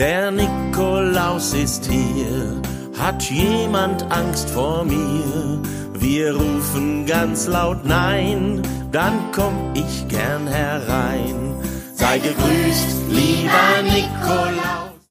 Der Nikolaus ist hier, hat jemand Angst vor mir? Wir rufen ganz laut Nein, dann komm ich gern herein. Sei gegrüßt, lieber Nikolaus.